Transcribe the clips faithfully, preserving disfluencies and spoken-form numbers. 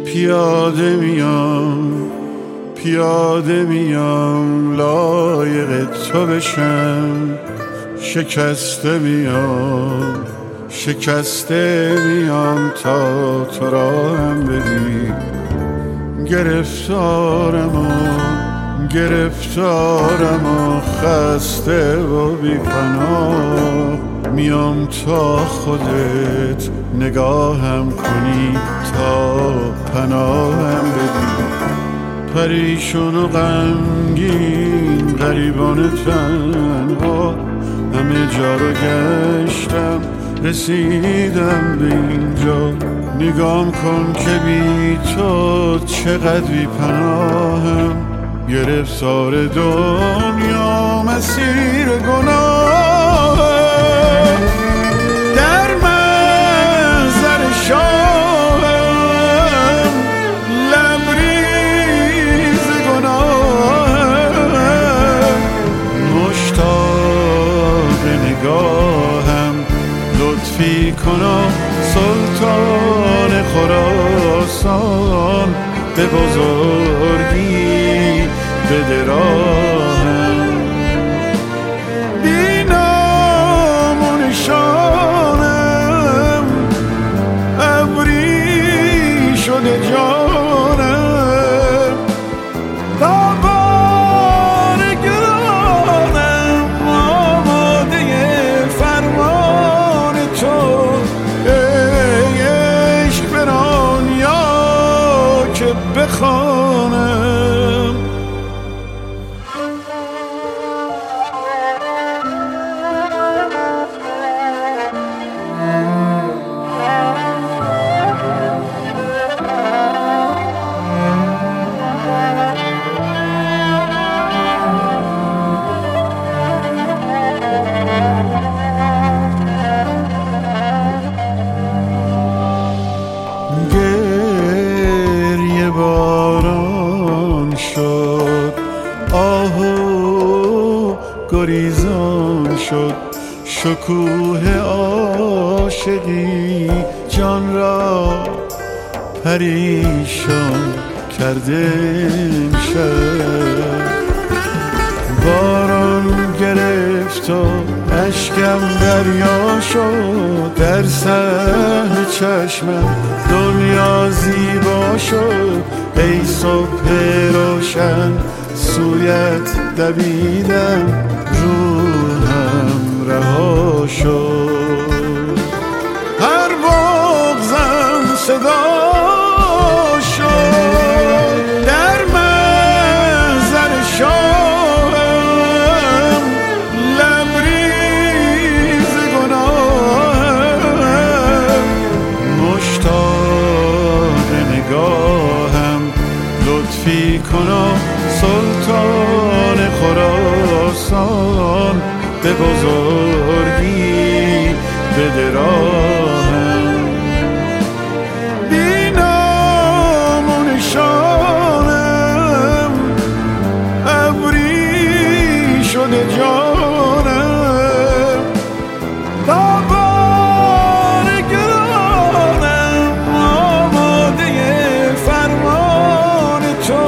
پیاده میام پیاده میام لایق تو بشم، شکسته میام شکسته میام تا تو را هم بدی. گرفتارم و گرفتارم و خسته و بی پناه، میام تا خودت نگاهم کنی تا پناهم بدی. پریشون و غمگین غریبان تنها همه جا رو گشتم، رسیدم به اینجا. نگام کن که بی تو چقدر بی پناهم، گرفتار دنیا مسیر گناهم. در محضر شاهم لبریز گناهم، مشتاق نگاهم لطفی کنا سلطان خراسان، به بزرگی بده راهم. بی نام و نشانم ابری شده جانم، تابان گرانم آماده فرمان تو. ای عشق بران یا که بخوانم. گریه باران شد، آهو گریزان شد، شکوه عاشقی جان را پریشان کرده امشب. باران گرفت و اشکم دریا شد، در صحن چشمم دنیا زیبا شد. ای صبح روشن سویت دویدم، روحم رها شد. هر بغضم صدا شد، در محضر شاهم لبریز گناهم، مشتاق نگاهم لطفی کنا سلطان خراسان، به بزرگی بده راهم. بی نام و نشانم ابری شده جانم، تابان گرانم آماده فرمان تو.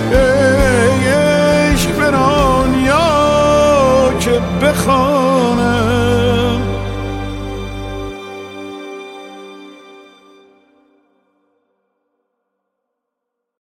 ای عشق بران یا که بخوانم.